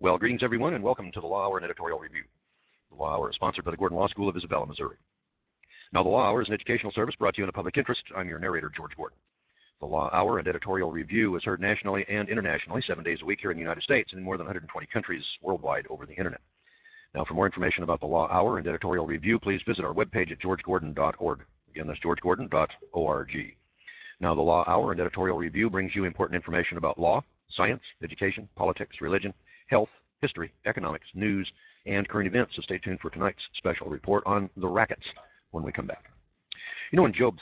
Well, greetings everyone, and welcome to the Law Hour and Editorial Review. The Law Hour is sponsored by the Gordon Law School of Isabella, Missouri. Now, the Law Hour is an educational service brought to you in the public interest. I'm your narrator, George Gordon. The Law Hour and Editorial Review is heard nationally and internationally 7 days a week here in the United States and in more than 120 countries worldwide over the internet. Now, for more information about the Law Hour and Editorial Review, please visit our webpage at georgegordon.org. Again, that's georgegordon.org. Now, the Law Hour and Editorial Review brings you important information about law, science, education, politics, religion, health, history, economics, news, and current events. So stay tuned for tonight's special report on the rackets when we come back. You know, in Job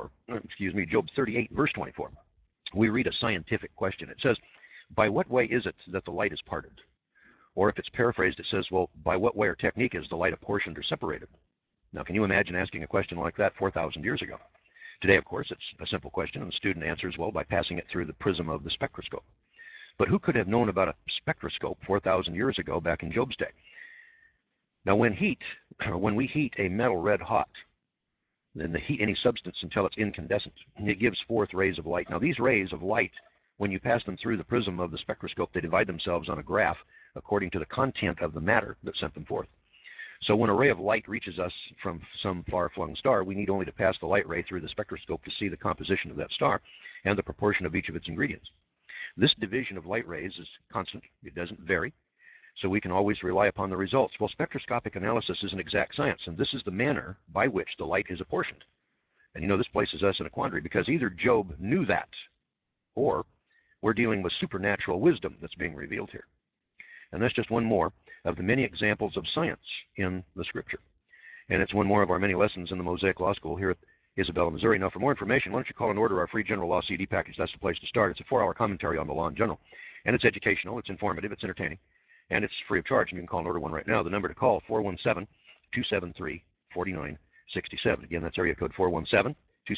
38, verse 24, we read a scientific question. It says, by what way is it that the light is parted? Or if it's paraphrased, it says, well, by what way or technique is the light apportioned or separated? Now, can you imagine asking a question like that 4,000 years ago? Today, of course, it's a simple question, and the student answers, well, by passing it through the prism of the spectroscope. But who could have known about a spectroscope 4,000 years ago back in Job's day? Now, when we heat a metal red hot, then heat any substance until it's incandescent, it gives forth rays of light. Now, these rays of light, when you pass them through the prism of the spectroscope, they divide themselves on a graph according to the content of the matter that sent them forth. So when a ray of light reaches us from some far-flung star, we need only to pass the light ray through the spectroscope to see the composition of that star and the proportion of each of its ingredients. This division of light rays is constant. It doesn't vary. So we can always rely upon the results. Well, spectroscopic analysis is an exact science, and this is the manner by which the light is apportioned. And you know, this places us in a quandary because either Job knew that, or we're dealing with supernatural wisdom that's being revealed here. And that's just one more of the many examples of science in the Scripture. And it's one more of our many lessons in the Mosaic Law School here at Isabella, Missouri. Now, for more information, why don't you call and order our free general law CD package? That's the place to start. It's a 4-hour commentary on the law in general. And it's educational, it's informative, it's entertaining, and it's free of charge. And you can call and order one right now. The number to call, 417-273-4967. Again, that's area code 417-273-4967.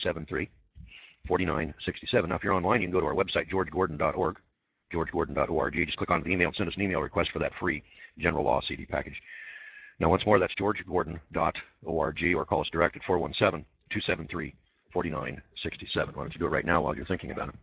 Now, if you're online, you can go to our website, georgegordon.org, georgegordon.org. Just click on the email and send us an email request for that free general law CD package. Now, once more, that's georgegordon.org, or call us direct at 417-273-4967. Why don't you do it right now while you're thinking about it?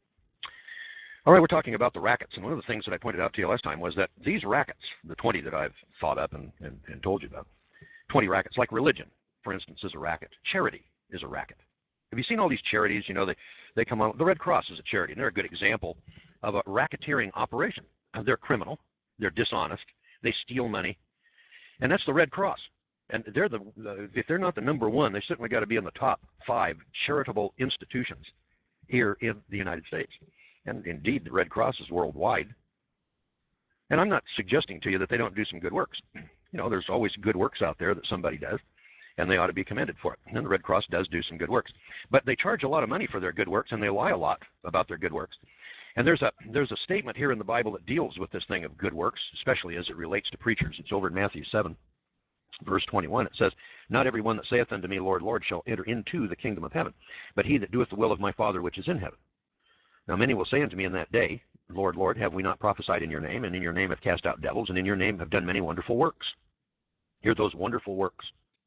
All right, we're talking about the rackets. And one of the things that I pointed out to you last time was that these rackets, the 20 that I've thought up and told you about, 20 rackets, like religion, for instance, is a racket. Charity is a racket. Have you seen all these charities? You know, they come out. The Red Cross is a charity, and they're a good example of a racketeering operation. They're criminal. They're dishonest. They steal money. And that's the Red Cross. And they're if they're not the number one, they certainly got to be in the top 5 charitable institutions here in the United States. And indeed, the Red Cross is worldwide. And I'm not suggesting to you that they don't do some good works. You know, there's always good works out there that somebody does, and they ought to be commended for it. And the Red Cross does do some good works. But they charge a lot of money for their good works, and they lie a lot about their good works. And there's a statement here in the Bible that deals with this thing of good works, especially as it relates to preachers. It's over in Matthew 7. Verse 21, it says, not every one that saith unto me, Lord, Lord, shall enter into the kingdom of heaven, but he that doeth the will of my Father which is in heaven. Now many will say unto me in that day, Lord, Lord, have we not prophesied in your name, and in your name have cast out devils, and in your name have done many wonderful works? Hear those wonderful works.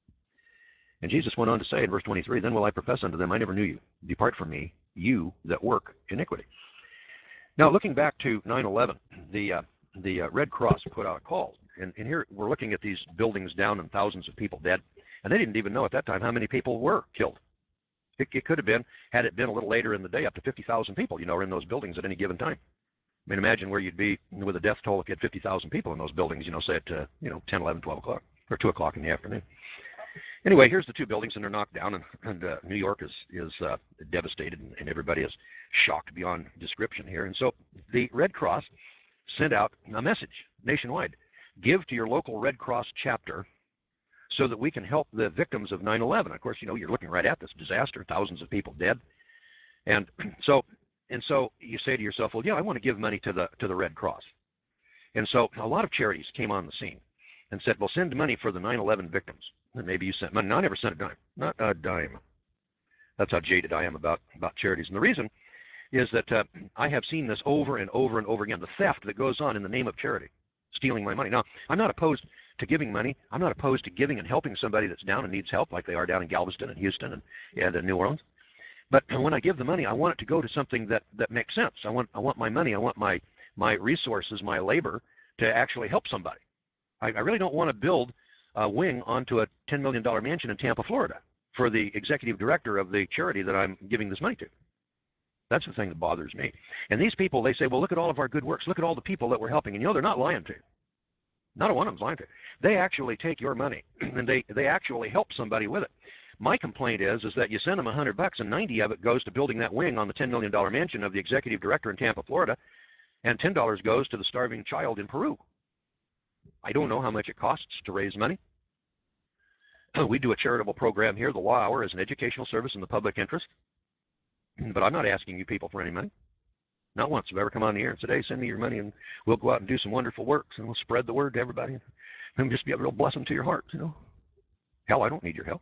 And Jesus went on to say in verse 23, then will I profess unto them, I never knew you. Depart from me, you that work iniquity. Now looking back to 9/11, the Red Cross put out a call. And here we're looking at these buildings down and thousands of people dead. And they didn't even know at that time how many people were killed. It could have been, had it been a little later in the day, up to 50,000 people, are in those buildings at any given time. I mean, imagine where you'd be with a death toll if you had 50,000 people in those buildings, say at, 10, 11, 12 o'clock, or 2 o'clock in the afternoon. Anyway, here's the 2 buildings, and they're knocked down, and New York is devastated, and everybody is shocked beyond description here. And so the Red Cross sent out a message nationwide. Give to your local Red Cross chapter so that we can help the victims of 9/11. Of course, you're looking right at this disaster, thousands of people dead. And so you say to yourself, well, yeah, I want to give money to the Red Cross. And so a lot of charities came on the scene and said, well, send money for the 9/11 victims. And maybe you sent money. No, I never sent a dime. Not a dime. That's how jaded I am about charities. And the reason is that I have seen this over and over and over again, the theft that goes on in the name of charity. Stealing my money. Now, I'm not opposed to giving money. I'm not opposed to giving and helping somebody that's down and needs help, like they are down in Galveston and Houston and in New Orleans. But when I give the money, I want it to go to something that makes sense. I want my money, I want my resources, my labor to actually help somebody. I really don't want to build a wing onto a $10 million mansion in Tampa, Florida for the executive director of the charity that I'm giving this money to. That's the thing that bothers me. And these people, they say, well, look at all of our good works. Look at all the people that we're helping. And, they're not lying to you. Not a one of them's lying to you. They actually take your money, and they actually help somebody with it. My complaint is that you send them $100, and 90 of it goes to building that wing on the $10 million mansion of the executive director in Tampa, Florida, and $10 goes to the starving child in Peru. I don't know how much it costs to raise money. We do a charitable program here. The Law Hour is an educational service in the public interest. But I'm not asking you people for any money. Not once have I ever come on the air and said, hey, send me your money and we'll go out and do some wonderful works and we'll spread the word to everybody and just be a real blessing to your heart, Hell, I don't need your help.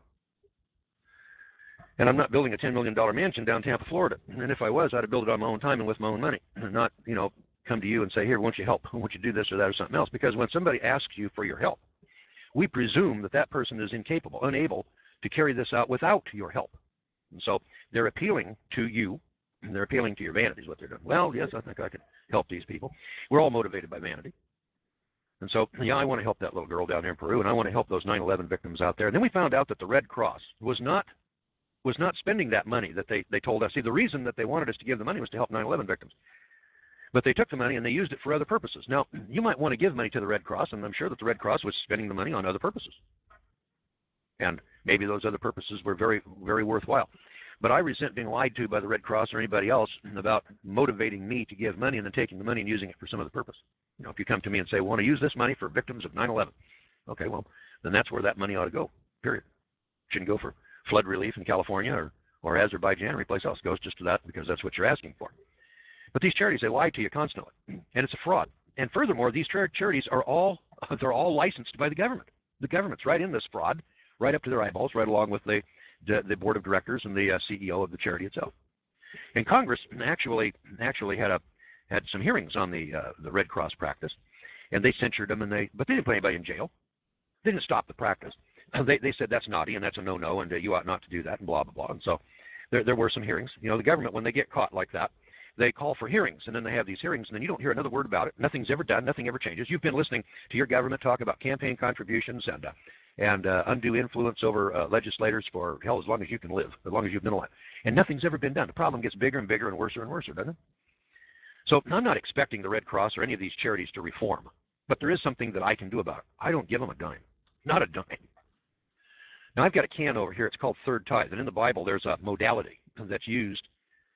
And I'm not building a $10 million mansion down Tampa, Florida. And if I was, I'd have built it on my own time and with my own money and not, come to you and say, here, won't you help? Won't you do this or that or something else? Because when somebody asks you for your help, we presume that that person is incapable, unable to carry this out without your help. And so they're appealing to you, and they're appealing to your vanity is what they're doing. Well, yes, I think I can help these people. We're all motivated by vanity. And so, I want to help that little girl down there in Peru, and I want to help those 9/11 victims out there. And then we found out that the Red Cross was not spending that money that they told us. See, the reason that they wanted us to give the money was to help 9/11 victims. But they took the money and they used it for other purposes. Now, you might want to give money to the Red Cross, and I'm sure that the Red Cross was spending the money on other purposes. And maybe those other purposes were very, very worthwhile. But I resent being lied to by the Red Cross or anybody else about motivating me to give money and then taking the money and using it for some other purpose. If you come to me and say, well, I want to use this money for victims of 9/11. Okay, well, then that's where that money ought to go, period. It shouldn't go for flood relief in California or Azerbaijan or any place else. It goes just to that because that's what you're asking for. But these charities, they lie to you constantly, and it's a fraud. And furthermore, these charities they're all licensed by the government. The government's right in this fraud, right up to their eyeballs, right along with the board of directors and the CEO of the charity itself. And Congress actually had some hearings on the Red Cross practice, and they censured them, but they didn't put anybody in jail. They didn't stop the practice. They said that's naughty and that's a no-no, and you ought not to do that, and blah blah blah. And so there were some hearings. The government, when they get caught like that, they call for hearings, and then they have these hearings, and then you don't hear another word about it. Nothing's ever done. Nothing ever changes. You've been listening to your government talk about campaign contributions and undue influence over legislators for, hell, as long as you can live, as long as you've been alive. And nothing's ever been done. The problem gets bigger and bigger and worse, doesn't it? So I'm not expecting the Red Cross or any of these charities to reform, but there is something that I can do about it. I don't give them a dime. Not a dime. Now, I've got a can over here. It's called Third Tithe. And in the Bible, there's a modality that's used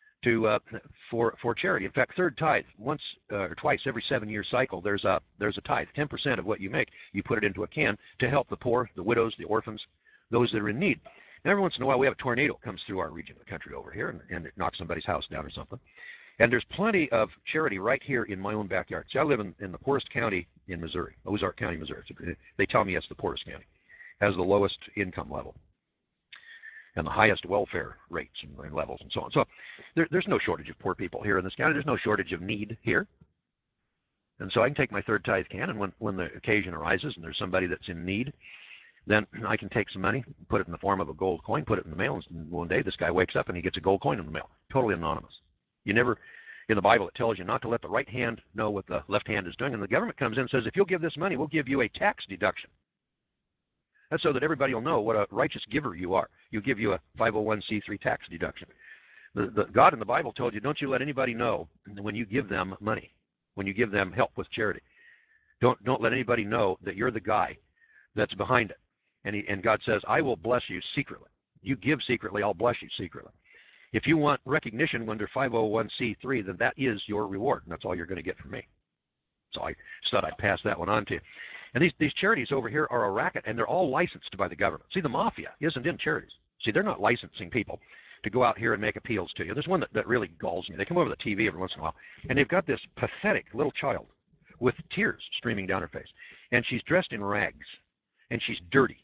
for charity. In fact, Third Tithe, once or twice every 7-year cycle, there's a tithe. 10% of what you make, you put it into a can to help the poor, the widows, the orphans, those that are in need. Now, every once in a while, we have a tornado comes through our region of the country over here, and it knocks somebody's house down or something. And there's plenty of charity right here in my own backyard. See, I live in the poorest county in Missouri, Ozark County, Missouri. They tell me it's the poorest county. It has the lowest income level and the highest welfare rates and levels and so on. So there's no shortage of poor people here in this county. There's no shortage of need here. And so I can take my Third Tithe can, and when the occasion arises and there's somebody that's in need, then I can take some money, put it in the form of a gold coin, put it in the mail, and one day this guy wakes up and he gets a gold coin in the mail, totally anonymous. You never, in the Bible, it tells you not to let the right hand know what the left hand is doing. And the government comes in and says, if you'll give this money, we'll give you a tax deduction. That's so that everybody will know what a righteous giver you are. You give you a 501c3 tax deduction. The God in the Bible told you, don't you let anybody know when you give them money, when you give them help with charity. Don't let anybody know that you're the guy that's behind it. And God says, I will bless you secretly. You give secretly, I'll bless you secretly. If you want recognition under 501c3, then that is your reward, and that's all you're going to get from me. So I just thought I'd pass that one on to you. And these charities over here are a racket, and they're all licensed by the government. See, the mafia isn't in charities. See, they're not licensing people to go out here and make appeals to you. There's one that really galls me. They come over the TV every once in a while, and they've got this pathetic little child with tears streaming down her face. And she's dressed in rags, and she's dirty.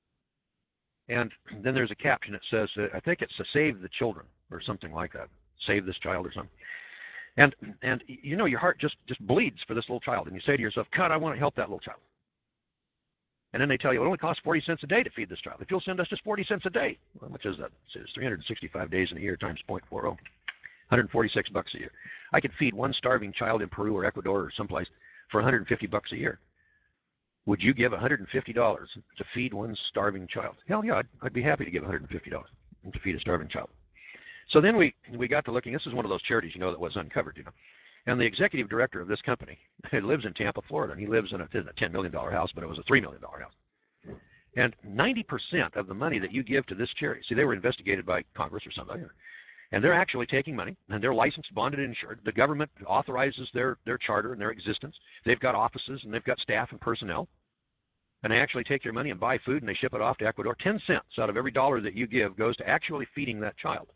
And then there's a caption that says, I think it's to save the children or something like that. Save this child or something. And your heart just bleeds for this little child. And you say to yourself, God, I want to help that little child. And then they tell you, it only costs 40 cents a day to feed this child. If you'll send us just 40 cents a day, well, how much is that? It's 365 days in a year times 0.40. $146 a year. I could feed one starving child in Peru or Ecuador or someplace for $150 a year. Would you give $150 to feed one starving child? Hell yeah, I'd be happy to give $150 to feed a starving child. So then we got to looking. This is one of those charities, that was uncovered, And the executive director of this company lives in Tampa, Florida, and he lives in a $10 million house, but it was a $3 million house. And 90% of the money that you give to this charity, see, they were investigated by Congress or somebody, and they're actually taking money, and they're licensed, bonded, and insured. The government authorizes their charter and their existence. They've got offices, and they've got staff and personnel. And they actually take your money and buy food, and they ship it off to Ecuador. 10 cents out of every dollar that you give goes to actually feeding that child.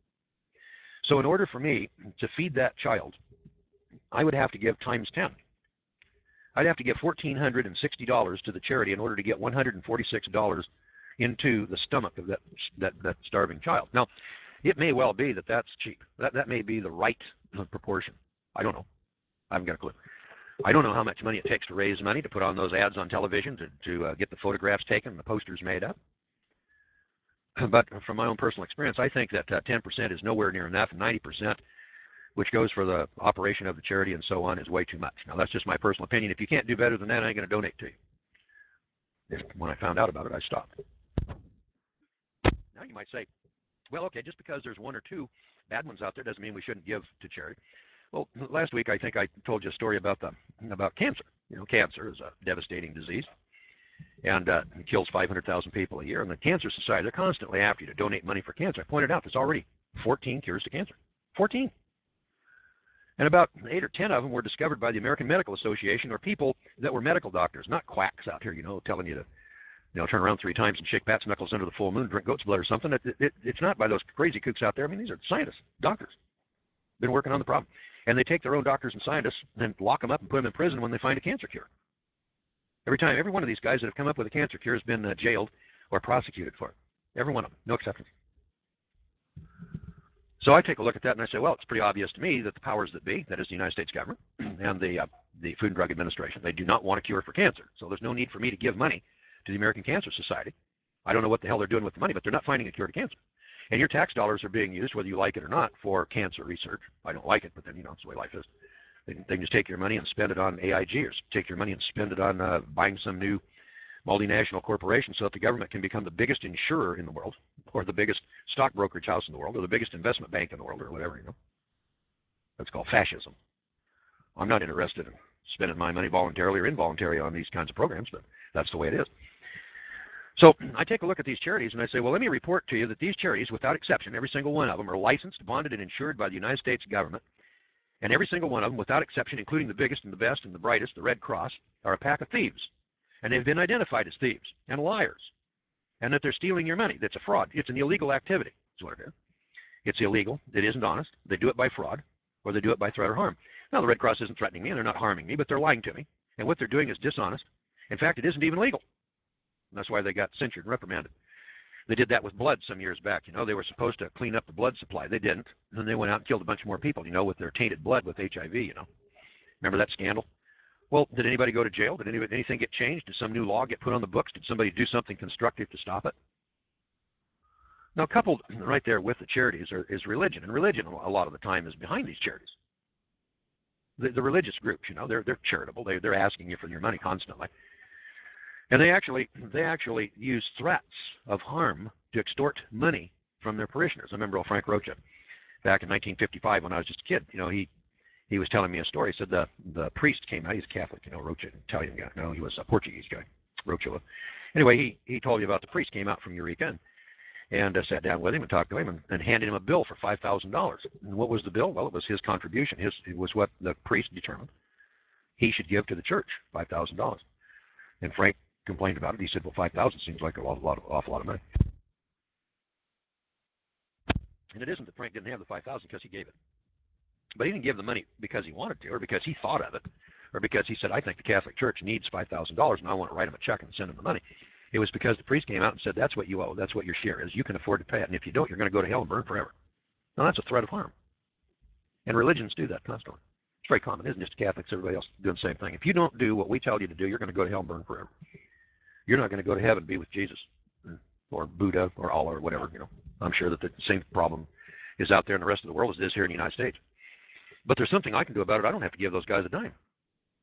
So in order for me to feed that child, I would have to give times 10. I'd have to give $1,460 to the charity in order to get $146 into the stomach of that starving child. Now, it may well be that that's cheap. That may be the right proportion. I don't know. I haven't got a clue. I don't know how much money it takes to raise money to put on those ads on television, to get the photographs taken, the posters made up. But from my own personal experience, I think that 10% is nowhere near enough, and 90%, which goes for the operation of the charity and so on, is way too much. Now, that's just my personal opinion. If you can't do better than that, I ain't going to donate to you. When I found out about it, I stopped. Now you might say, well, okay, just because there's one or two bad ones out there doesn't mean we shouldn't give to charity. Well, last week I think I told you a story about cancer. Cancer is a devastating disease, and it kills 500,000 people a year. And the Cancer Society, they're constantly after you to donate money for cancer. I pointed out there's already 14 cures to cancer. 14. And about 8 or 10 of them were discovered by the American Medical Association, or people that were medical doctors, not quacks out here, telling you to turn around 3 times and shake bats' knuckles under the full moon, drink goat's blood or something. It's not by those crazy kooks out there. I mean, these are scientists, doctors, been working on the problem. And they take their own doctors and scientists and lock them up and put them in prison when they find a cancer cure. Every one of these guys that have come up with a cancer cure has been jailed or prosecuted for it. Every one of them, no exceptions. So I take a look at that and I say, well, it's pretty obvious to me that the powers that be, that is the United States government and the Food and Drug Administration, they do not want a cure for cancer. So there's no need for me to give money to the American Cancer Society. I don't know what the hell they're doing with the money, but they're not finding a cure to cancer. And your tax dollars are being used, whether you like it or not, for cancer research. I don't like it, but then, it's the way life is. They can just take your money and spend it on AIG, or take your money and spend it on buying some new multinational corporation so that the government can become the biggest insurer in the world, or the biggest stock brokerage house in the world, or the biggest investment bank in the world, or whatever, That's called fascism. I'm not interested in spending my money voluntarily or involuntarily on these kinds of programs, but that's the way it is. So I take a look at these charities and I say, well, let me report to you that these charities, without exception, every single one of them are licensed, bonded, and insured by the United States government. And every single one of them, without exception, including the biggest and the best and the brightest, the Red Cross, are a pack of thieves. And they've been identified as thieves and liars. And that they're stealing your money. That's a fraud. It's an illegal activity. That's what it is. It's illegal. It isn't honest. They do it by fraud, or they do it by threat or harm. Now, the Red Cross isn't threatening me, and they're not harming me, but they're lying to me. And what they're doing is dishonest. In fact, it isn't even legal. And that's why they got censured and reprimanded. They did that with blood some years back. They were supposed to clean up the blood supply. They didn't. And then they went out and killed a bunch more people, with their tainted blood with HIV, Remember that scandal? Well, did anybody go to jail? Did anything get changed? Did some new law get put on the books? Did somebody do something constructive to stop it? Now, coupled right there with the charities is religion. And religion, a lot of the time, is behind these charities. The religious groups, they're charitable. They're asking you for your money constantly. And they actually use threats of harm to extort money from their parishioners. I remember old Frank Rocha back in 1955 when I was just a kid. He was telling me a story. He said the priest came out. He's Catholic, Rocha, Italian guy. No, he was a Portuguese guy, Rocha. Anyway, he told me about the priest came out from Eureka and sat down with him and talked to him and handed him a bill for $5,000. And what was the bill? Well, it was his contribution. It was what the priest determined he should give to the church, $5,000. And Frank complained about it. He said, well, $5,000 seems like an awful lot of money. And it isn't that Frank didn't have the $5,000 because he gave it. But he didn't give the money because he wanted to, or because he thought of it, or because he said, I think the Catholic Church needs $5,000 and I want to write him a check and send him the money. It was because the priest came out and said, that's what you owe. That's what your share is. You can afford to pay it. And if you don't, you're going to go to hell and burn forever. Now, that's a threat of harm. And religions do that constantly. It's very common. It isn't just Catholics. Everybody else doing the same thing. If you don't do what we tell you to do, you're going to go to hell and burn forever. You're not going to go to heaven and be with Jesus or Buddha or Allah or whatever. I'm sure that the same problem is out there in the rest of the world as it is here in the United States. But there's something I can do about it. I don't have to give those guys a dime.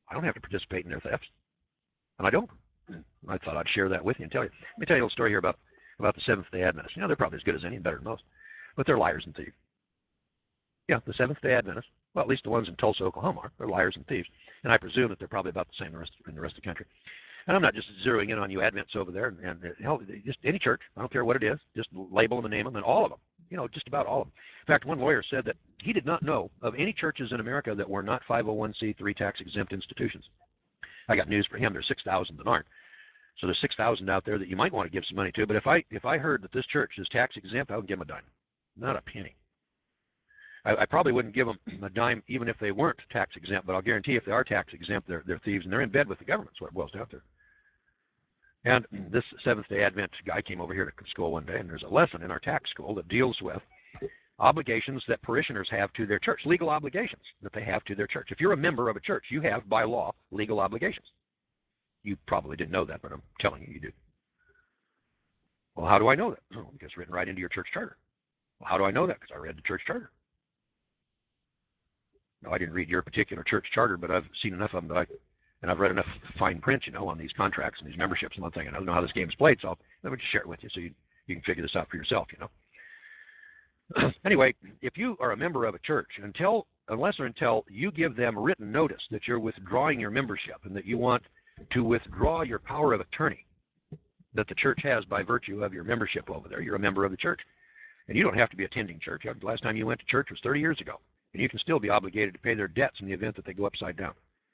I don't have to participate in their thefts, and I don't. I thought I'd share that with you and tell you. Let me tell you a little story here about the Seventh-day Adventists. You know, they're probably as good as any and better than most, but they're liars and thieves. Yeah, the Seventh-day Adventists, well, at least the ones in Tulsa, Oklahoma, are. They're liars and thieves, and I presume that they're probably about the same in the rest of the country. And I'm not just zeroing in on you Advents over there, and hell, just any church, I don't care what it is, just label them and name them, and all of them, you know, just about all of them. In fact, one lawyer said that he did not know of any churches in America that were not 501c3 tax-exempt institutions. I got news for him. There's 6,000 that aren't. So there's 6,000 out there that you might want to give some money to. But if I heard that this church is tax-exempt, I would give them a dime, not a penny. I probably wouldn't give them a dime even if they weren't tax-exempt, but I'll guarantee if they are tax-exempt, they're thieves, and they're in bed with the government. That's what it boils down to. And this Seventh-day Advent guy came over here to school one day, and there's a lesson in our tax school that deals with obligations that parishioners have to their church, legal obligations that they have to their church. If you're a member of a church, you have, by law, legal obligations. You probably didn't know that, but I'm telling you, you do. Well, how do I know that? Oh, because it's written right into your church charter. Well, how do I know that? Because I read the church charter. No, I didn't read your particular church charter, but I've seen enough of them and I've read enough fine print, you know, on these contracts and these memberships and one thing. And I don't know how this game is played, so let me just share it with you so you can figure this out for yourself, you know. Anyway, if you are a member of a church, unless or until you give them written notice that you're withdrawing your membership and that you want to withdraw your power of attorney that the church has by virtue of your membership over there, you're a member of the church. And you don't have to be attending church. The last time you went to church was 30 years ago. And you can still be obligated to pay their debts in the event that they go upside down.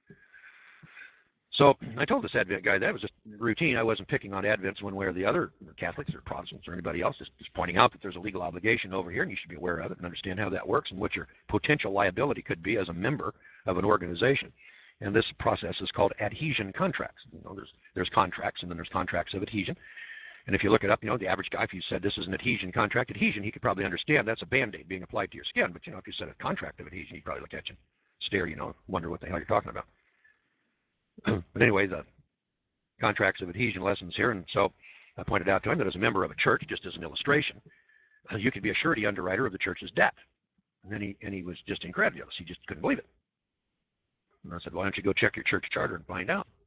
So I told this Advent guy that was just routine. I wasn't picking on Advents one way or the other, or Catholics or Protestants or anybody else, just pointing out that there's a legal obligation over here and you should be aware of it and understand how that works and what your potential liability could be as a member of an organization. And this process is called adhesion contracts. You know, there's contracts and then there's contracts of adhesion. And if you look it up, you know, the average guy, if you said this is an adhesion contract, adhesion, he could probably understand that's a Band-Aid being applied to your skin. But, you know, if you said a contract of adhesion, he'd probably look at you and stare, you know, wonder what the hell you're talking about. But anyway, the contracts of adhesion lessons here. And so I pointed out to him that as a member of a church, just as an illustration, you could be a surety underwriter of the church's debt. And then he was just incredulous. He just couldn't believe it. And I said, why don't you go check your church charter and find out?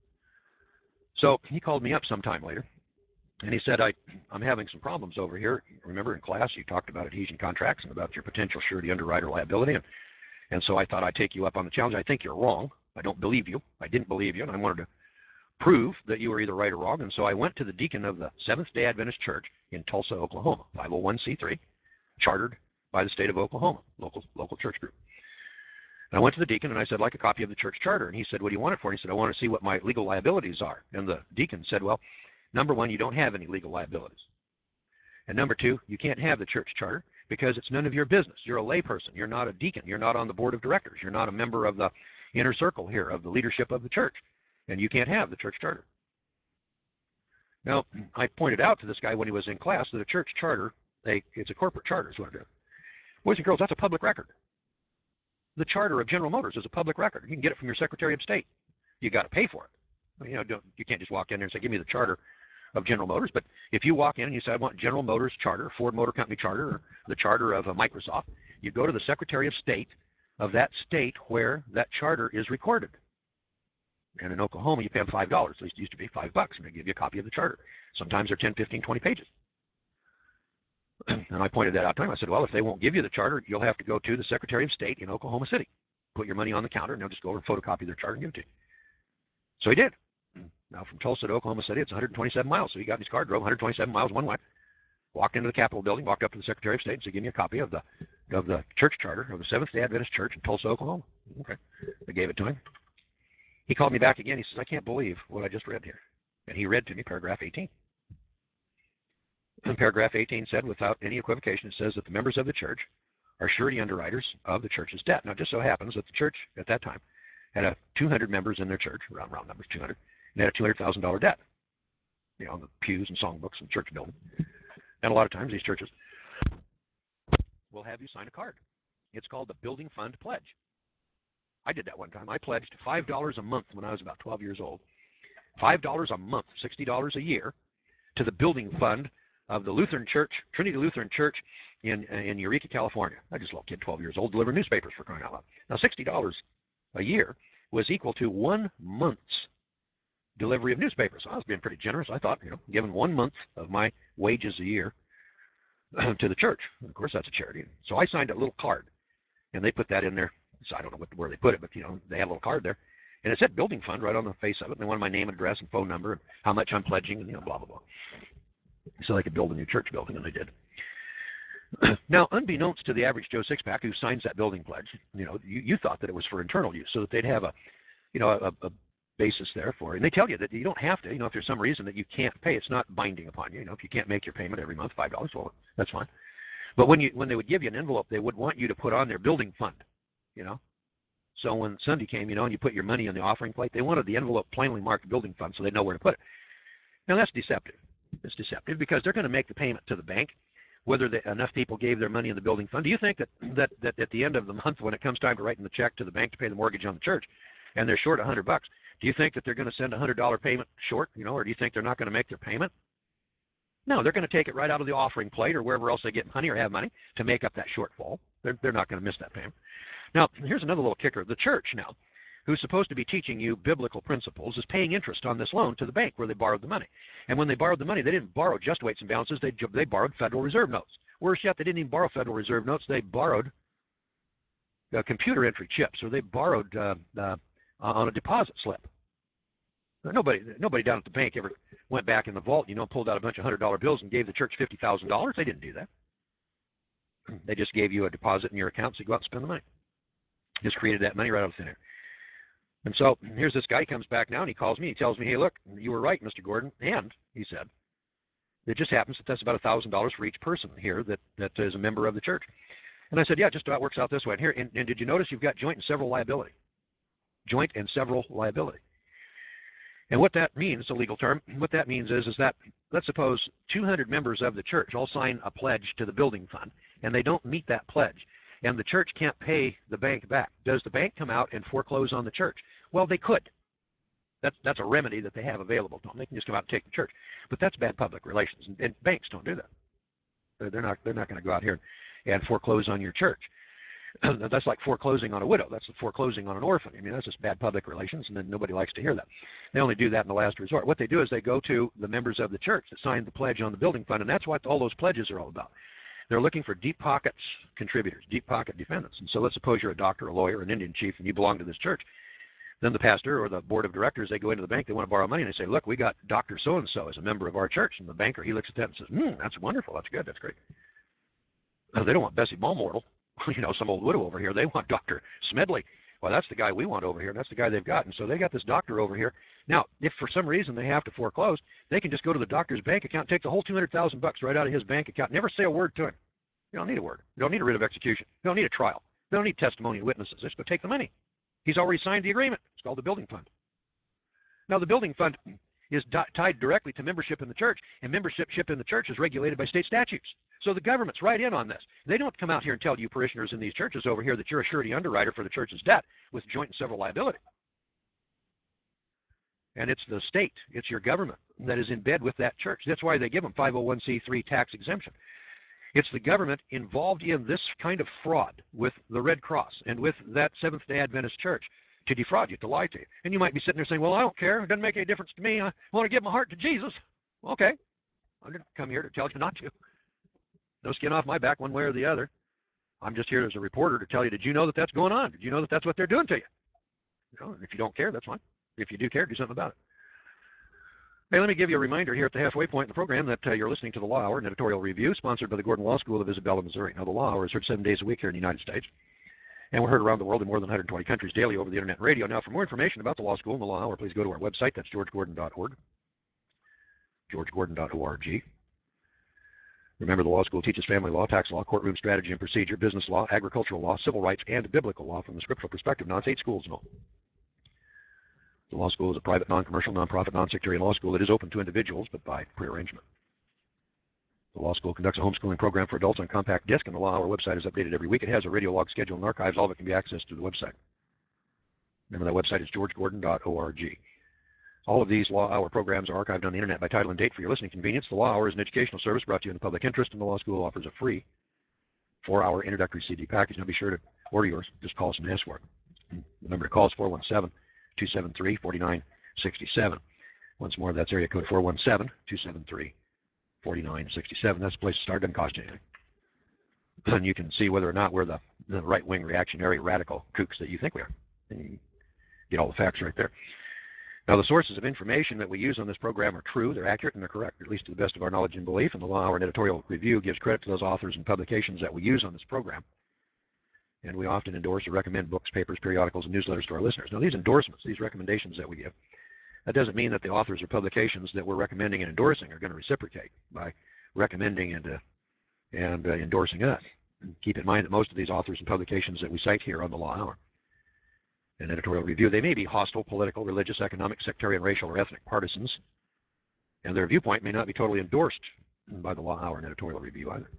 So he called me up sometime later. And he said, I'm having some problems over here. Remember in class you talked about adhesion contracts and about your potential surety underwriter liability. And so I thought I'd take you up on the challenge. I think you're wrong. I don't believe you. I didn't believe you. And I wanted to prove that you were either right or wrong. And so I went to the deacon of the Seventh-day Adventist Church in Tulsa, Oklahoma, 501c3, chartered by the state of Oklahoma, local church group. And I went to the deacon and I said, I'd like a copy of the church charter. And he said, what do you want it for? And he said, I want to see what my legal liabilities are. And the deacon said, well, number one, you don't have any legal liabilities. And number two, you can't have the church charter because it's none of your business. You're a layperson. You're not a deacon. You're not on the board of directors. You're not a member of the inner circle here of the leadership of the church. And you can't have the church charter. Now, I pointed out to this guy when he was in class that a church charter, it's a corporate charter is what it is. Boys and girls, that's a public record. The charter of General Motors is a public record. You can get it from your Secretary of State. You got to pay for it. You know, you can't just walk in there and say, give me the charter of General Motors. But if you walk in and you say, I want General Motors charter, Ford Motor Company charter, or the charter of Microsoft, you go to the Secretary of State of that state where that charter is recorded. And in Oklahoma, you pay them $5. At least it used to be $5, and they give you a copy of the charter. Sometimes they're 10, 15, 20 pages. And I pointed that out to him. I said, well, if they won't give you the charter, you'll have to go to the Secretary of State in Oklahoma City. Put your money on the counter, and they'll just go over and photocopy their charter and give it to you. So he did. Now, from Tulsa to Oklahoma City, it's 127 miles. So he got in his car, drove 127 miles one way, walked into the Capitol building, walked up to the Secretary of State and said, give me a copy of the church charter of the Seventh-day Adventist Church in Tulsa, Oklahoma. Okay. They gave it to him. He called me back again. He says, I can't believe what I just read here. And he read to me paragraph 18. And paragraph 18 said, without any equivocation, it says that the members of the church are surety underwriters of the church's debt. Now, it just so happens that the church at that time had 200 members in their church, round numbers, 200, and had a $200,000 debt, you know, on the pews and songbooks and church building. And a lot of times these churches will have you sign a card. It's called the Building Fund Pledge. I did that one time. I pledged $5 a month when I was about 12 years old. $5 a month, $60 a year, to the building fund of the Lutheran Church, Trinity Lutheran Church in Eureka, California. I just a little kid, 12 years old, delivering newspapers for crying out loud. Now, $60 a year was equal to 1 month's delivery of newspapers. I was being pretty generous. I thought, giving 1 month of my wages a year to the church. Of course, that's a charity. So I signed a little card, and they put that in there. So I don't know where they put it, but they had a little card there, and it said building fund right on the face of it. And they wanted my name and address and phone number and how much I'm pledging, and blah blah blah, so they could build a new church building, and they did. Now, unbeknownst to the average Joe Sixpack who signs that building pledge, you thought that it was for internal use, so that they'd have a basis there for it. And they tell you that you don't have to, if there's some reason that you can't pay, it's not binding upon you. If you can't make your payment every month, $5, well, that's fine. But when they would give you an envelope, they would want you to put on their building fund, So when Sunday came, and you put your money on the offering plate, they wanted the envelope plainly marked building fund so they know where to put it. Now, that's deceptive. It's deceptive because they're going to make the payment to the bank, whether enough people gave their money in the building fund. Do you think that at the end of the month, when it comes time to write in the check to the bank to pay the mortgage on the church, and they're short $100, do you think that they're going to send a $100 payment short, or do you think they're not going to make their payment? No, they're going to take it right out of the offering plate or wherever else they get money or have money to make up that shortfall. They're not going to miss that payment. Now, here's another little kicker. The church now, who's supposed to be teaching you biblical principles, is paying interest on this loan to the bank where they borrowed the money. And when they borrowed the money, they didn't borrow just weights and balances. They borrowed Federal Reserve notes. Worse yet, they didn't even borrow Federal Reserve notes. They borrowed computer entry chips, or they borrowed on a deposit slip. Nobody down at the bank ever went back in the vault, pulled out a bunch of $100 bills and gave the church $50,000. They didn't do that. They just gave you a deposit in your account so you go out and spend the money. Just created that money right out of thin air. And so here's this guy. He comes back now and he calls me. He tells me, hey, look, you were right, Mr. Gordon. And he said, it just happens that that's about $1,000 for each person here that is a member of the church. And I said, yeah, just about works out this way. And did you notice you've got joint and several liability? Joint and several liability. And what that means, it's a legal term, what that means is that, let's suppose 200 members of the church all sign a pledge to the building fund, and they don't meet that pledge, and the church can't pay the bank back. Does the bank come out and foreclose on the church? Well, they could. That's a remedy that they have available to them. They can just come out and take the church. But that's bad public relations, and banks don't do that. They're not going to go out here and foreclose on your church. That's like foreclosing on a widow. That's foreclosing on an orphan. I mean, that's just bad public relations, and then nobody likes to hear that. They only do that in the last resort. What they do is they go to the members of the church that signed the pledge on the building fund, and that's what all those pledges are all about. They're looking for deep pockets contributors, deep pocket defendants. And so let's suppose you're a doctor, a lawyer, an Indian chief, and you belong to this church. Then the pastor or the board of directors, they go into the bank, they want to borrow money, and they say, look, we got Dr. So-and-so as a member of our church. And the banker, he looks at that and says, that's wonderful, that's good, that's great. They don't want Bessie Balmortal, some old widow over here. They want Dr. Smedley. Well, that's the guy we want over here. That's the guy they've got. And so they got this doctor over here. Now, if for some reason they have to foreclose, they can just go to the doctor's bank account, take the whole $200,000 right out of his bank account, never say a word to him. You don't need a word. You don't need a writ of execution. You don't need a trial. You don't need testimony and witnesses. Just go take the money. He's already signed the agreement. It's called the building fund. Now, the building fund is tied directly to membership in the church, and membership in the church is regulated by state statutes. So the government's right in on this. They don't come out here and tell you parishioners in these churches over here that you're a surety underwriter for the church's debt with joint and several liability. And it's the state, it's your government that is in bed with that church. That's why they give them 501c3 tax exemption. It's the government involved in this kind of fraud with the Red Cross and with that Seventh-day Adventist church to defraud you, to lie to you. And you might be sitting there saying, well, I don't care. It doesn't make any difference to me. I want to give my heart to Jesus. Okay. I didn't come here to tell you not to. No skin off my back one way or the other. I'm just here as a reporter to tell you, did you know that that's going on? Did you know that that's what they're doing to you? If you don't care, that's fine. If you do care, do something about it. Hey, let me give you a reminder here at the halfway point in the program that you're listening to the Law Hour, an editorial review sponsored by the Gordon Law School of Isabella, Missouri. Now, the Law Hour is heard 7 days a week here in the United States, and we're heard around the world in more than 120 countries daily over the Internet and radio. Now, for more information about the Law School and the Law Hour, please go to our website. That's georgegordon.org, georgegordon.org. Remember, the law school teaches family law, tax law, courtroom strategy and procedure, business law, agricultural law, civil rights, and biblical law from the scriptural perspective. Now, it's 8 schools in all. The law school is a private, non-commercial, non-profit, non-sectarian law school that is open to individuals, but by prearrangement. The law school conducts a homeschooling program for adults on compact disc, and the Law Hour website is updated every week. It has a radio log schedule and archives. All of it can be accessed through the website. Remember, that website is georgegordon.org. All of these Law Hour programs are archived on the Internet by title and date for your listening convenience. The Law Hour is an educational service brought to you in the public interest, and the law school offers a free 4-hour introductory CD package. Now be sure to order yours. Just call us and ask for it. The number to call is 417-273-4967. Once more, that's area code 417-273-4967. That's the place to start. Doesn't cost you anything. And you can see whether or not we're the right-wing reactionary radical kooks that you think we are. And you get all the facts right there. Now, the sources of information that we use on this program are true, they're accurate, and they're correct, at least to the best of our knowledge and belief. And the Law Hour and Editorial Review gives credit to those authors and publications that we use on this program. And we often endorse or recommend books, papers, periodicals, and newsletters to our listeners. Now, these endorsements, these recommendations that we give, that doesn't mean that the authors or publications that we're recommending and endorsing are going to reciprocate by recommending and endorsing us. Keep in mind that most of these authors and publications that we cite here on the Law Hour and Editorial Review, they may be hostile, political, religious, economic, sectarian, racial, or ethnic partisans, and their viewpoint may not be totally endorsed by the Law Hour and Editorial Review either.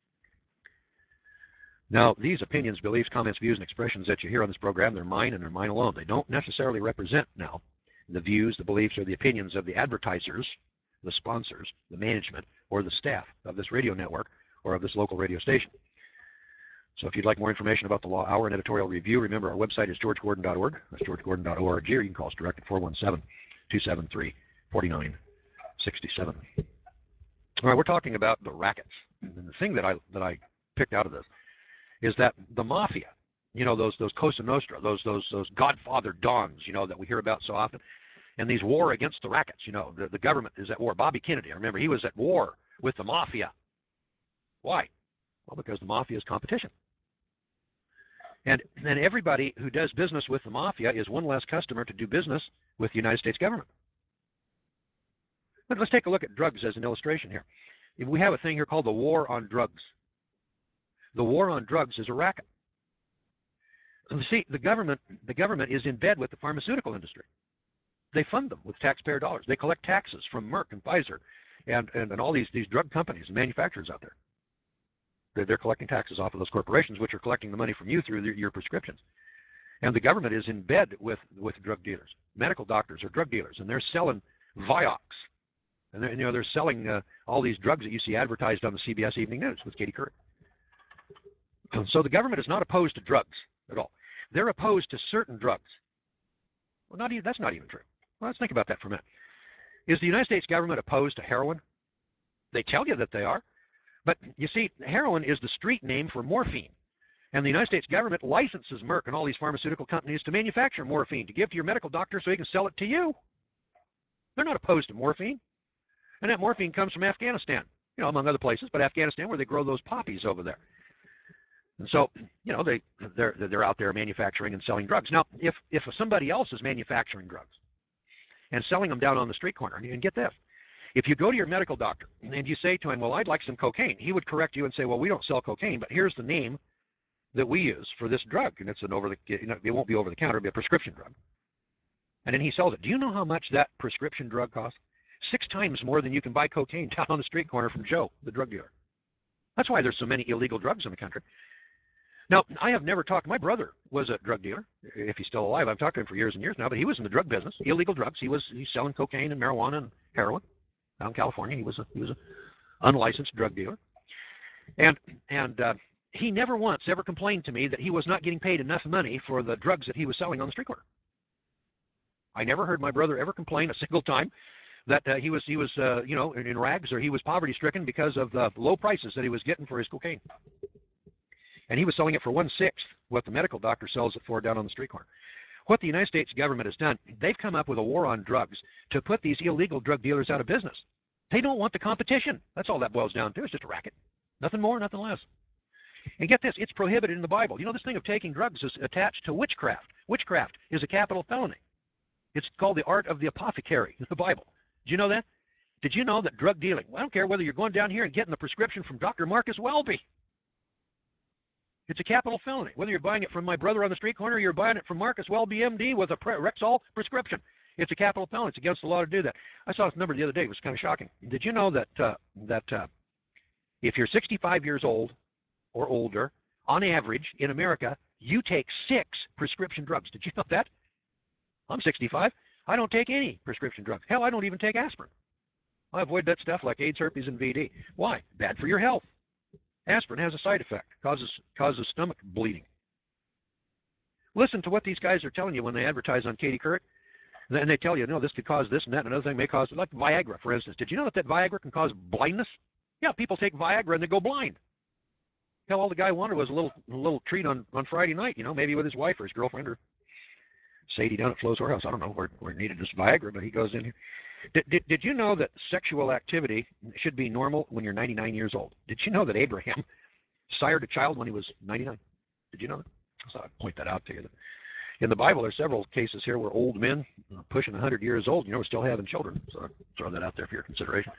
Now, these opinions, beliefs, comments, views, and expressions that you hear on this program, they're mine and they're mine alone. They don't necessarily represent now the views, the beliefs, or the opinions of the advertisers, the sponsors, the management, or the staff of this radio network or of this local radio station. So if you'd like more information about the Law Hour and Editorial Review, remember our website is georgegordon.org. That's georgegordon.org, or you can call us direct at 417-273-4967. All right, we're talking about the rackets. And the thing that I picked out of this is that the mafia, you know, those Cosa Nostra, those Godfather Dons, you know, that we hear about so often, and these war against the rackets, you know, the government is at war. Bobby Kennedy, I remember he was at war with the mafia. Why? Well, because the mafia is competition. And everybody who does business with the mafia is one less customer to do business with the United States government. But let's take a look at drugs as an illustration here. We have a thing here called the war on drugs. The war on drugs is a racket. You see, the government is in bed with the pharmaceutical industry. They fund them with taxpayer dollars. They collect taxes from Merck and Pfizer and all these drug companies and manufacturers out there. They're collecting taxes off of those corporations, which are collecting the money from you through your prescriptions. And the government is in bed with drug dealers. Medical doctors are drug dealers, and they're selling Vioxx. And they're selling all these drugs that you see advertised on the CBS Evening News with Katie Couric. So the government is not opposed to drugs at all. They're opposed to certain drugs. Well, that's not even true. Well, let's think about that for a minute. Is the United States government opposed to heroin? They tell you that they are. But you see, heroin is the street name for morphine. And the United States government licenses Merck and all these pharmaceutical companies to manufacture morphine, to give to your medical doctor so he can sell it to you. They're not opposed to morphine. And that morphine comes from Afghanistan, you know, among other places, but Afghanistan where they grow those poppies over there. And so, you know, they're out there manufacturing and selling drugs. Now, if somebody else is manufacturing drugs and selling them down on the street corner, and get this, if you go to your medical doctor and you say to him, well, I'd like some cocaine, he would correct you and say, well, we don't sell cocaine, but here's the name that we use for this drug, and it's it won't be over the counter, it'll be a prescription drug. And then he sells it. Do you know how much that prescription drug costs? 6 times more than you can buy cocaine down on the street corner from Joe, the drug dealer. That's why there's so many illegal drugs in the country. Now, I have never talked. My brother was a drug dealer, if he's still alive. I've talked to him for years and years now, but he was in the drug business, illegal drugs. He's selling cocaine and marijuana and heroin out in California. He was an unlicensed drug dealer, and he never once ever complained to me that he was not getting paid enough money for the drugs that he was selling on the street corner. I never heard my brother ever complain a single time that he was you know, in rags, or he was poverty stricken because of the low prices that he was getting for his cocaine. And he was selling it for 1/6 what the medical doctor sells it for down on the street corner. What the United States government has done, they've come up with a war on drugs to put these illegal drug dealers out of business. They don't want the competition. That's all that boils down to. It's just a racket. Nothing more, nothing less. And get this, it's prohibited in the Bible. You know, this thing of taking drugs is attached to witchcraft. Witchcraft is a capital felony. It's called the art of the apothecary in the Bible. Did you know that? Did you know that drug dealing, I don't care whether you're going down here and getting the prescription from Dr. Marcus Welby. It's a capital felony. Whether you're buying it from my brother on the street corner or you're buying it from Marcus Welby, MD, with a Rexall prescription, it's a capital felony. It's against the law to do that. I saw this number the other day. It was kind of shocking. Did you know that if you're 65 years old or older, on average in America, you take 6 prescription drugs? Did you know that? I'm 65. I don't take any prescription drugs. Hell, I don't even take aspirin. I avoid that stuff like AIDS, herpes, and VD. Why? Bad for your health. Aspirin has a side effect, causes stomach bleeding. Listen to what these guys are telling you when they advertise on Katie Couric. And they tell you, no, this could cause this and that, and another thing may cause, like Viagra, for instance. Did you know that Viagra can cause blindness? Yeah, people take Viagra and they go blind. Hell, all the guy wanted was a little treat on Friday night, maybe with his wife or his girlfriend or Sadie down at Flo's whorehouse. I don't know where he needed this Viagra, but he goes in here. Did you know that sexual activity should be normal when you're 99 years old? Did you know that Abraham sired a child when he was 99? Did you know that? So I'd point that out to you. In the Bible, there are several cases here where old men pushing 100 years old, are still having children. So I'd throw that out there for your consideration.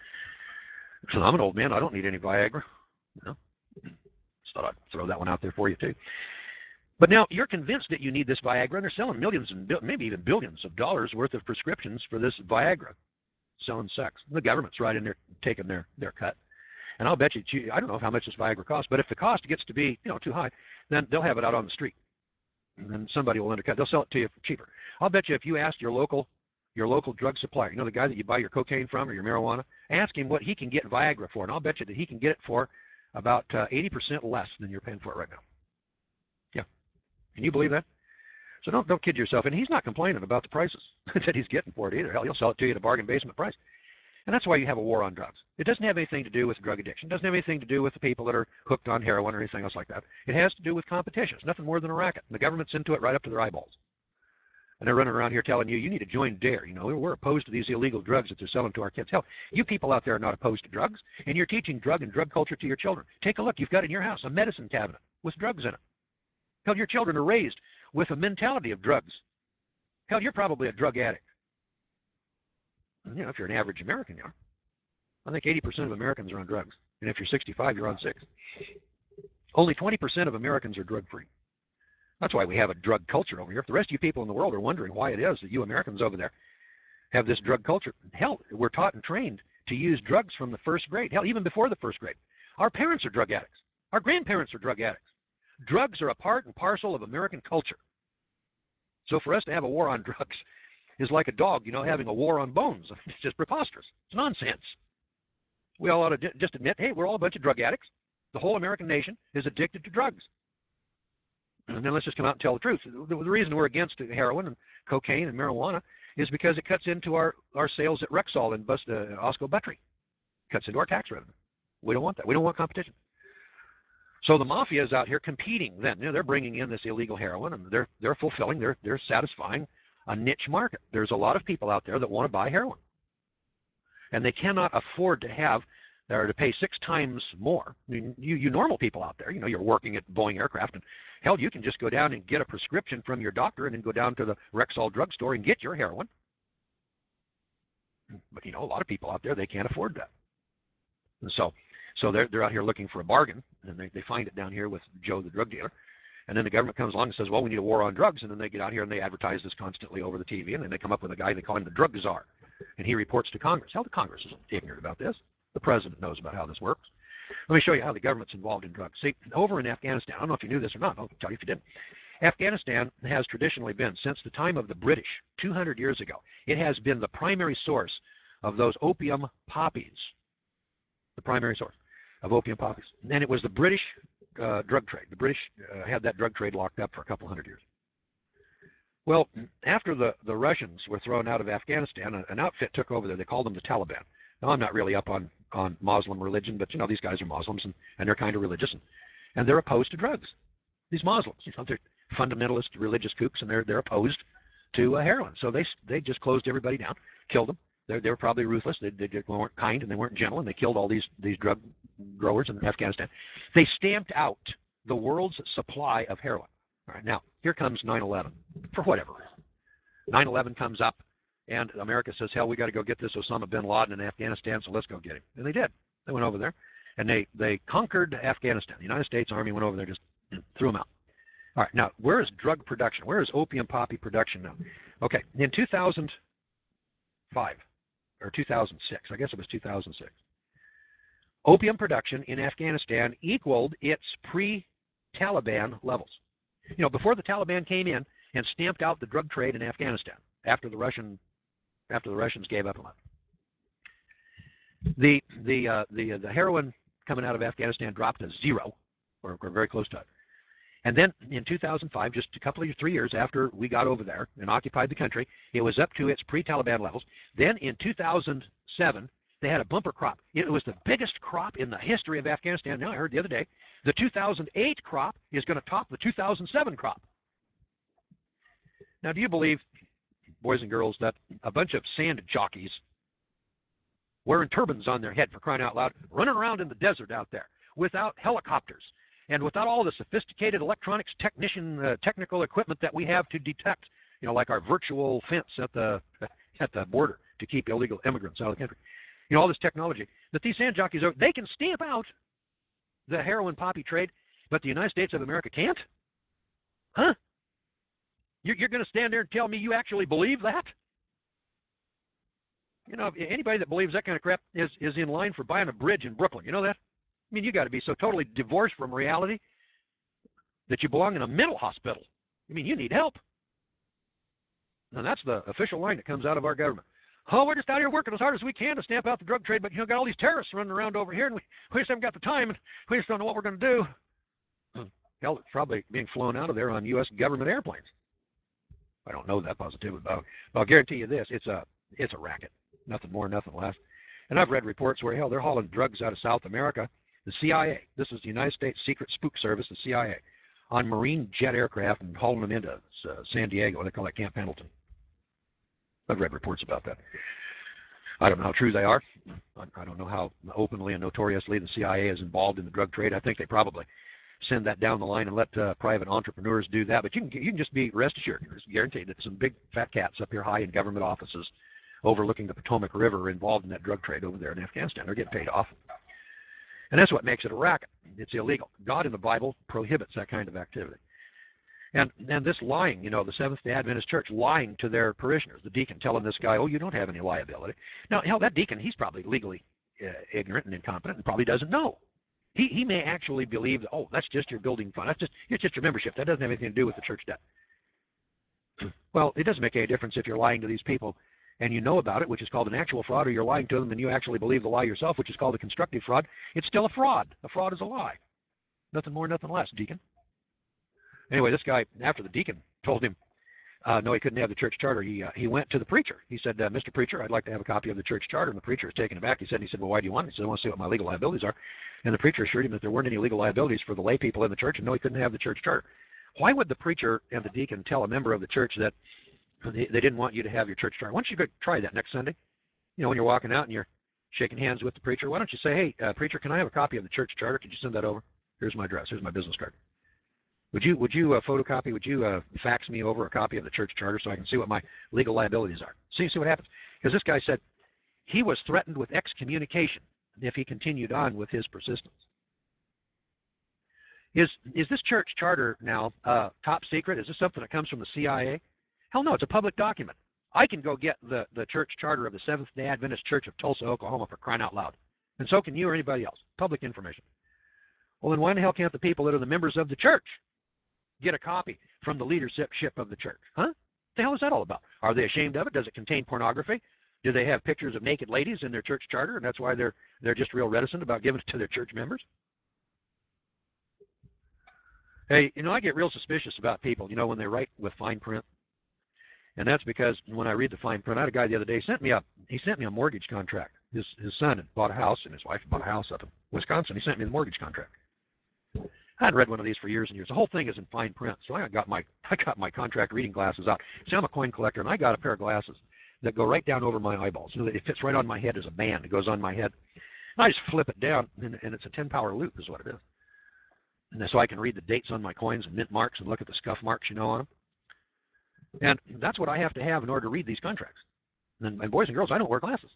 So I'm an old man. I don't need any Viagra. So thought I'd throw that one out there for you, too. But now you're convinced that you need this Viagra, and they're selling millions and maybe even billions of dollars worth of prescriptions for this Viagra, selling sex. The government's right in there taking their cut. And I'll bet you, I don't know how much this Viagra costs, but if the cost gets to be too high, then they'll have it out on the street. And then somebody will undercut. They'll sell it to you for cheaper. I'll bet you if you asked your local drug supplier, the guy that you buy your cocaine from or your marijuana, ask him what he can get Viagra for, and I'll bet you that he can get it for about 80% less than you're paying for it right now. Yeah. Can you believe that? So don't kid yourself. And he's not complaining about the prices that he's getting for it either. Hell, he'll sell it to you at a bargain basement price. And that's why you have a war on drugs. It doesn't have anything to do with drug addiction. It doesn't have anything to do with the people that are hooked on heroin or anything else like that. It has to do with competition. It's nothing more than a racket. And the government's into it right up to their eyeballs. And they're running around here telling you need to join DARE. We're opposed to these illegal drugs that they're selling to our kids. Hell, you people out there are not opposed to drugs, and you're teaching drug and drug culture to your children. Take a look. You've got in your house a medicine cabinet with drugs in it. Hell, your children are raised with a mentality of drugs. Hell, you're probably a drug addict. If you're an average American, you are. I think 80% of Americans are on drugs. And if you're 65, you're on 6. Only 20% of Americans are drug-free. That's why we have a drug culture over here. If the rest of you people in the world are wondering why it is that you Americans over there have this drug culture, hell, we're taught and trained to use drugs from the first grade. Hell, even before the first grade. Our parents are drug addicts. Our grandparents are drug addicts. Drugs are a part and parcel of American culture. So for us to have a war on drugs is like a dog, having a war on bones. It's just preposterous. It's nonsense. We all ought to just admit, hey, we're all a bunch of drug addicts. The whole American nation is addicted to drugs. And then let's just come out and tell the truth. The reason we're against heroin and cocaine and marijuana is because it cuts into our sales at Rexall and Osco-Buttrey. Cuts into our tax revenue. We don't want that. We don't want competition. So the mafia is out here competing then. They're bringing in this illegal heroin, and they're fulfilling, they're satisfying a niche market. There's a lot of people out there that want to buy heroin. And they cannot afford to have or to pay 6 times more. I mean, you normal people out there, you're working at Boeing Aircraft, and hell, you can just go down and get a prescription from your doctor and then go down to the Rexall drugstore and get your heroin. But, a lot of people out there, they can't afford that. And so they're out here looking for a bargain, and they find it down here with Joe, the drug dealer. And then the government comes along and says, well, we need a war on drugs. And then they get out here and they advertise this constantly over the TV. And then they come up with a guy, they call him the drug czar. And he reports to Congress. Hell, the Congress isn't ignorant about this. The president knows about how this works. Let me show you how the government's involved in drugs. See, over in Afghanistan, I don't know if you knew this or not. I'll tell you if you didn't. Afghanistan has traditionally been, since the time of the British, 200 years ago, it has been the primary source of those opium poppies. The primary source of opium poppies. And it was the British drug trade. The British had that drug trade locked up for a couple hundred years. Well, after the Russians were thrown out of Afghanistan, an outfit took over there. They called them the Taliban. Now, I'm not really up on Muslim religion, but, these guys are Muslims, and they're kind of religious, and they're opposed to drugs. These Muslims, they're fundamentalist religious kooks, and they're opposed to heroin. So they just closed everybody down, killed them. They were probably ruthless. They weren't kind, and they weren't gentle, and they killed all these drug growers in Afghanistan. They stamped out the world's supply of heroin. All right, now, here comes 9/11, for whatever reason. 9/11 comes up, and America says, hell, we got to go get this Osama bin Laden in Afghanistan, so let's go get him. And they did. They went over there, and they conquered Afghanistan. The United States Army went over there, just threw them out. All right, now, where is drug production? Where is opium poppy production now? Okay, in 2005, or 2006, I guess it was 2006, opium production in Afghanistan equaled its pre-Taliban levels. Before the Taliban came in and stamped out the drug trade in Afghanistan, after the Russians gave up on it, the heroin coming out of Afghanistan dropped to 0, or very close to it. And then in 2005, just a couple of 3 years after we got over there and occupied the country, it was up to its pre-Taliban levels. Then in 2007, they had a bumper crop. It was the biggest crop in the history of Afghanistan. Now, I heard the other day, the 2008 crop is going to top the 2007 crop. Now, do you believe, boys and girls, that a bunch of sand jockeys wearing turbans on their head, for crying out loud, running around in the desert out there without helicopters and without all the sophisticated electronics technical equipment that we have to detect, like our virtual fence at the border to keep illegal immigrants out of the country, all this technology, that these sand jockeys, they can stamp out the heroin poppy trade, but the United States of America can't? Huh? You're going to stand there and tell me you actually believe that? Anybody that believes that kind of crap is in line for buying a bridge in Brooklyn. You know that? I mean, you got to be so totally divorced from reality that you belong in a mental hospital. I mean, you need help. And that's the official line that comes out of our government. Oh, we're just out here working as hard as we can to stamp out the drug trade, but got all these terrorists running around over here, and we just haven't got the time, and we just don't know what we're going to do. Hell, it's probably being flown out of there on U.S. government airplanes. I don't know that positively, but I'll guarantee you this: it's a racket, nothing more, nothing less. And I've read reports where they're hauling drugs out of South America. The CIA, this is the United States Secret Spook Service, the CIA, on Marine jet aircraft and hauling them into San Diego. They call that Camp Pendleton. I've read reports about that. I don't know how true they are. I don't know how openly and notoriously the CIA is involved in the drug trade. I think they probably send that down the line and let private entrepreneurs do that. But you can just be rest assured, it's guaranteed that some big fat cats up here high in government offices overlooking the Potomac River are involved in that drug trade over there in Afghanistan. They're getting paid off. And that's what makes it a racket. It's illegal. God in the Bible prohibits that kind of activity. And this lying, the Seventh-day Adventist Church lying to their parishioners, the deacon telling this guy, you don't have any liability. Now, that deacon, he's probably legally ignorant and incompetent and probably doesn't know. He may actually believe that, that's just your building fund. It's just your membership. That doesn't have anything to do with the church debt. Well, it doesn't make any difference if you're lying to these people and you know about it, which is called an actual fraud, or you're lying to them and you actually believe the lie yourself, which is called a constructive fraud. It's still a fraud. A fraud is a lie. Nothing more, nothing less, deacon. Anyway, this guy, after the deacon told him, no, he couldn't have the church charter, he went to the preacher. He said, Mr. Preacher, I'd like to have a copy of the church charter. And the preacher was taken aback. He said, well, why do you want it? He said, I want to see what my legal liabilities are. And the preacher assured him that there weren't any legal liabilities for the lay people in the church, and no, he couldn't have the church charter. Why would the preacher and the deacon tell a member of the church that they didn't want you to have your church charter? Why don't you go try that next Sunday? When you're walking out and you're shaking hands with the preacher, why don't you say, hey, preacher, can I have a copy of the church charter? Could you send that over? Here's my address. Here's my business card. Would you photocopy, would you fax me over a copy of the church charter so I can see what my legal liabilities are? See what happens. Because this guy said he was threatened with excommunication if he continued on with his persistence. Is this church charter now top secret? Is this something that comes from the CIA? Hell no, it's a public document. I can go get the church charter of the Seventh-day Adventist Church of Tulsa, Oklahoma, for crying out loud. And so can you or anybody else. Public information. Well, then why in the hell can't the people that are the members of the church get a copy from the leadership of the church? Huh? What the hell is that all about? Are they ashamed of it? Does it contain pornography? Do they have pictures of naked ladies in their church charter, and that's why they're just real reticent about giving it to their church members? Hey, I get real suspicious about people, when they write with fine print. And that's because when I read the fine print, I had a guy the other day, he sent me a mortgage contract. His son had bought a house, and his wife had bought a house up in Wisconsin. He sent me the mortgage contract. I hadn't read one of these for years and years. The whole thing is in fine print, so I got my contract reading glasses out. See, I'm a coin collector, and I got a pair of glasses that go right down over my eyeballs. It fits right on my head as a band. It goes on my head. And I just flip it down, and it's a 10-power loop is what it is. And so I can read the dates on my coins and mint marks and look at the scuff marks, on them. And that's what I have to have in order to read these contracts. And boys and girls, I don't wear glasses.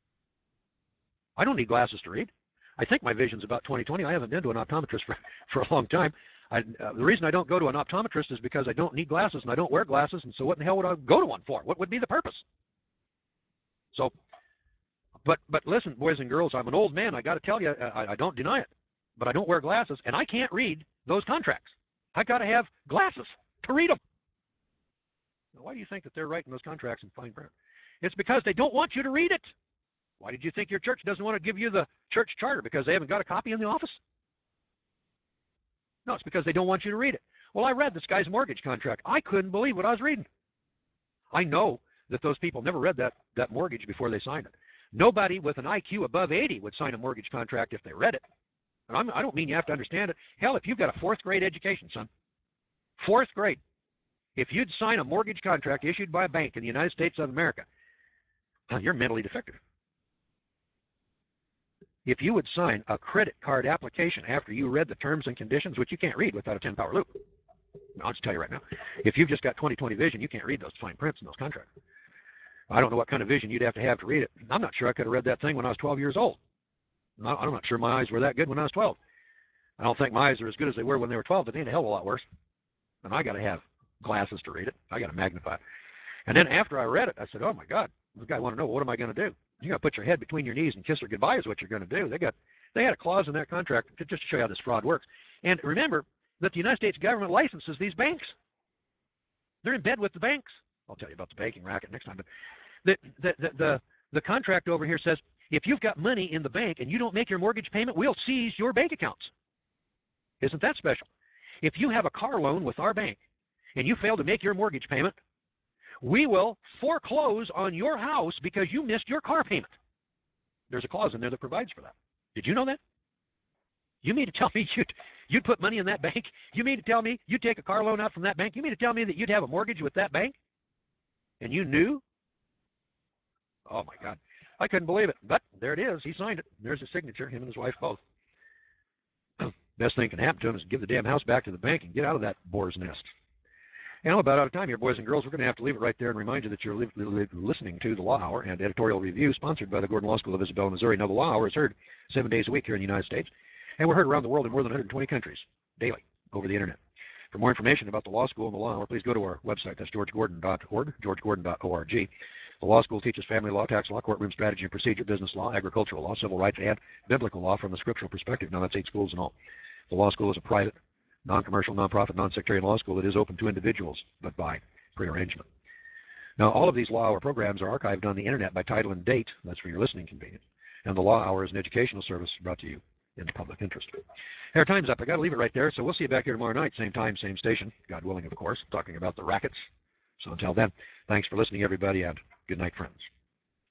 I don't need glasses to read. I think my vision's about 20/20. I haven't been to an optometrist for a long time. The reason I don't go to an optometrist is because I don't need glasses and I don't wear glasses. And so what in the hell would I go to one for? What would be the purpose? So, but listen, boys and girls, I'm an old man. I got to tell you, I don't deny it. But I don't wear glasses, and I can't read those contracts. I got to have glasses to read them. Now, why do you think that they're writing those contracts in fine print? It's because they don't want you to read it. Why did you think your church doesn't want to give you the church charter? Because they haven't got a copy in the office? No, it's because they don't want you to read it. Well, I read this guy's mortgage contract. I couldn't believe what I was reading. I know that those people never read that mortgage before they signed it. Nobody with an IQ above 80 would sign a mortgage contract if they read it. And I don't mean you have to understand it. Hell, if you've got a 4th grade education, son, 4th grade, if you'd sign a mortgage contract issued by a bank in the United States of America, you're mentally defective. If you would sign a credit card application after you read the terms and conditions, which you can't read without a 10-power loop, I'll just tell you right now, if you've just got 20/20 vision, you can't read those fine prints in those contracts. I don't know what kind of vision you'd have to read it. I'm not sure I could have read that thing when I was 12 years old. I'm not sure my eyes were that good when I was 12. I don't think my eyes are as good as they were when they were 12. They ain't a hell of a lot worse. And I got to have glasses to read it. I got to magnify it. And then after I read it, I said, oh, my God, this guy want to know, what am I going to do? You got to put your head between your knees and kiss her goodbye is what you're going to do. They had a clause in that contract to just show you how this fraud works. And remember that the United States government licenses these banks. They're in bed with the banks. I'll tell you about the banking racket next time. But the contract over here says, if you've got money in the bank and you don't make your mortgage payment, we'll seize your bank accounts. Isn't that special? If you have a car loan with our bank and you fail to make your mortgage payment, we will foreclose on your house because you missed your car payment. There's a clause in there that provides for that. Did you know that? You mean to tell me you'd put money in that bank? You mean to tell me you'd take a car loan out from that bank? You mean to tell me that you'd have a mortgage with that bank? And you knew? Oh, my God. I couldn't believe it. But there it is. He signed it. There's his signature, him and his wife both. Best thing can happen to him is give the damn house back to the bank and get out of that boar's nest. And I'm about out of time here, boys and girls. We're going to have to leave it right there and remind you that you're listening to The Law Hour and editorial review sponsored by the Gordon Law School of Isabella, Missouri. Now, The Law Hour is heard 7 days a week here in the United States, and we're heard around the world in more than 120 countries daily over the Internet. For more information about the Law School and the Law Hour, please go to our website. That's georgegordon.org, georgegordon.org. The law school teaches family law, tax law, courtroom strategy and procedure, business law, agricultural law, civil rights, and biblical law from a scriptural perspective. Now, that's 8 schools in all. The law school is a private, non-commercial, non-profit, non-sectarian law school that is open to individuals, but by prearrangement. Now, all of these Law Hour programs are archived on the Internet by title and date. That's for your listening convenience. And the Law Hour is an educational service brought to you in the public interest. Hey, our time's up. I got to leave it right there. So we'll see you back here tomorrow night, same time, same station, God willing, of course, talking about the rackets. So until then, thanks for listening, everybody, and good night, friends.